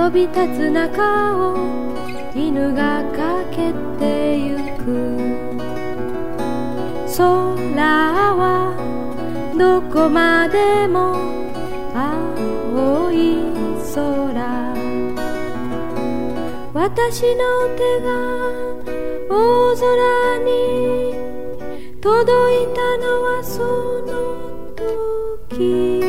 飛び立つ中を犬が駆けてゆく。空はどこまでも青い空。私の手が大空に届いたのはその時。